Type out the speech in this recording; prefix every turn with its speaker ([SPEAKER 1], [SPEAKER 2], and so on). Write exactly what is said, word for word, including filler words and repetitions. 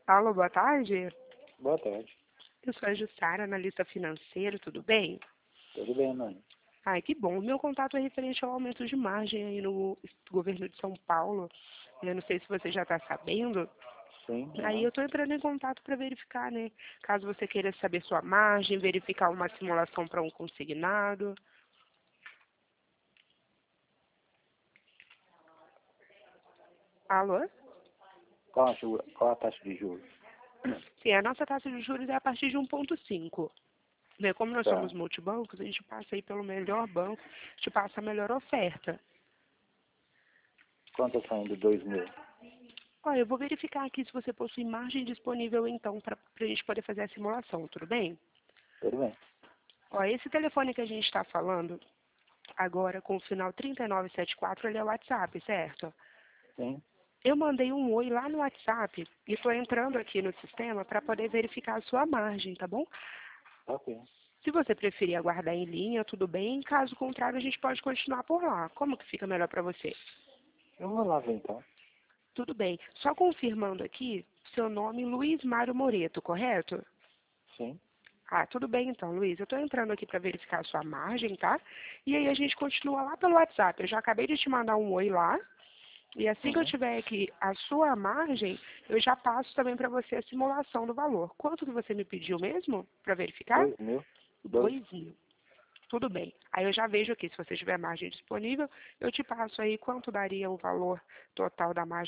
[SPEAKER 1] Alô, boa tarde.
[SPEAKER 2] Boa tarde.
[SPEAKER 1] Eu sou a Jussara, analista financeira, tudo bem?
[SPEAKER 2] Tudo bem, mãe?
[SPEAKER 1] Ai, que bom. O meu contato é referente ao aumento de margem aí no governo de São Paulo. Eu não sei se você já está sabendo.
[SPEAKER 2] Sim.
[SPEAKER 1] Aí
[SPEAKER 2] Uhum.
[SPEAKER 1] eu estou entrando em contato para verificar, né? Caso você queira saber sua margem, verificar uma simulação para um consignado. Alô?
[SPEAKER 2] Qual a, ju- qual a taxa de juros?
[SPEAKER 1] Sim, a nossa taxa de juros é a partir de um vírgula cinco. Né? Como nós
[SPEAKER 2] Tá.
[SPEAKER 1] somos multibancos, a gente passa aí pelo melhor banco, a gente passa a melhor oferta.
[SPEAKER 2] Quanto está indo? Dois mil?
[SPEAKER 1] Olha, eu vou verificar aqui se você possui margem disponível, então, para a gente poder fazer a simulação, tudo bem?
[SPEAKER 2] Tudo bem.
[SPEAKER 1] Ó, esse telefone que a gente está falando agora, com o final trinta e nove setenta e quatro, ele é o WhatsApp, certo?
[SPEAKER 2] Sim.
[SPEAKER 1] Eu mandei um oi lá no WhatsApp e estou entrando aqui no sistema para poder verificar a sua margem, tá bom?
[SPEAKER 2] Ok.
[SPEAKER 1] Se você preferir aguardar em linha, tudo bem. Caso contrário, a gente pode continuar por lá. Como que fica melhor para você?
[SPEAKER 2] Eu vou lá ver então.
[SPEAKER 1] Tudo bem. Só confirmando aqui, seu nome Luiz Mário Moreto, correto?
[SPEAKER 2] Sim.
[SPEAKER 1] Ah, tudo bem então, Luiz. Eu estou entrando aqui para verificar a sua margem, tá? E aí a gente continua lá pelo WhatsApp. Eu já acabei de te mandar um oi lá. E assim que eu
[SPEAKER 2] Uhum.
[SPEAKER 1] tiver aqui a sua margem, eu já passo também para você a simulação do valor. Quanto que você me pediu mesmo para verificar?
[SPEAKER 2] Dois mil? Dois?
[SPEAKER 1] Dois mil. Tudo bem. Aí eu já vejo aqui, se você tiver margem disponível, eu te passo aí quanto daria o valor total da margem